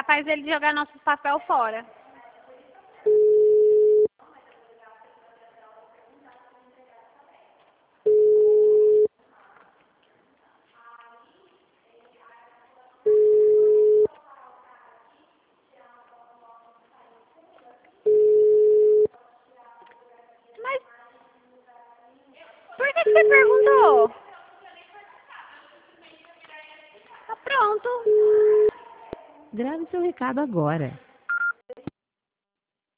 faz ele jogar nosso papel fora. Mas por que você perguntou? Tá pronto. Grave seu recado agora.